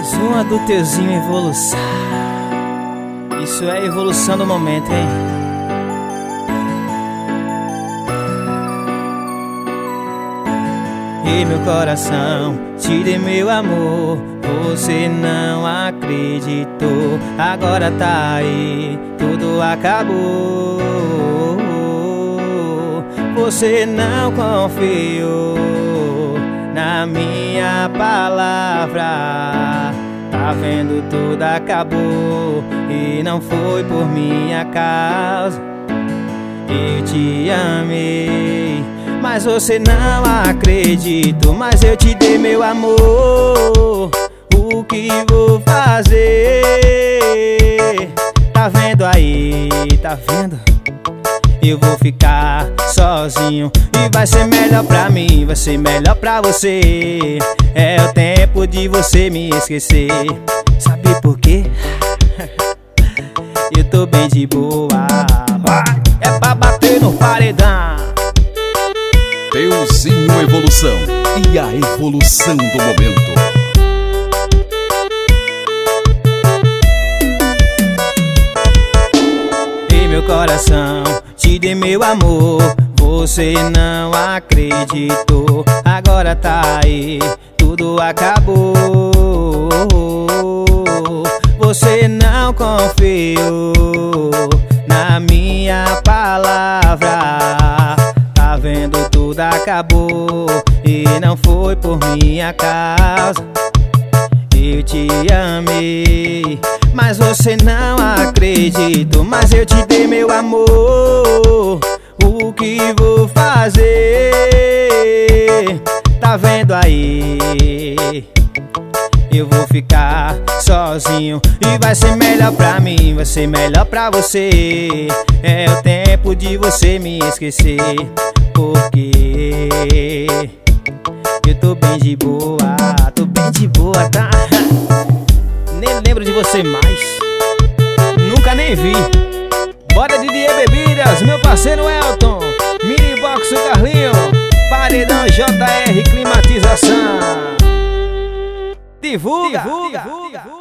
Som do Teuzinho Evolução. Isso é evolução do momento, hein? E meu coração, te dei meu amor, você não acreditou. Agora tá aí, tudo acabou. Você não confiou na minha palavra. Tá vendo, tudo acabou e não foi por minha causa. Eu te amei, mas você não acreditou. Mas eu te dei meu amor, o que vou fazer? Tá vendo aí, tá vendo? Eu vou ficar sozinho e vai ser melhor pra mim, vai ser melhor pra você. É o tempo de você me esquecer. Sabe por quê? Eu tô bem de boa. É pra bater no paredão. Teuzinho Evolução e a evolução do momento. Meu coração, te dei meu amor, você não acreditou. Agora tá aí, tudo acabou. Você não confiou na minha palavra. Tá vendo, tudo acabou e não foi por minha causa. Eu te amei, mas você não acreditou. Mas eu te dei meu amor, o que vou fazer? Tá vendo aí? Eu vou ficar sozinho e vai ser melhor pra mim, vai ser melhor pra você. É o tempo de você me esquecer, porque eu tô bem de boa, tô bem de boa, tá? Nem lembro de você mais, nunca nem vi. Bora Didier Bebidas, meu parceiro Elton, Mini Box o Carlinho, Paredão JR Climatização. Divulga, divulga, divulga.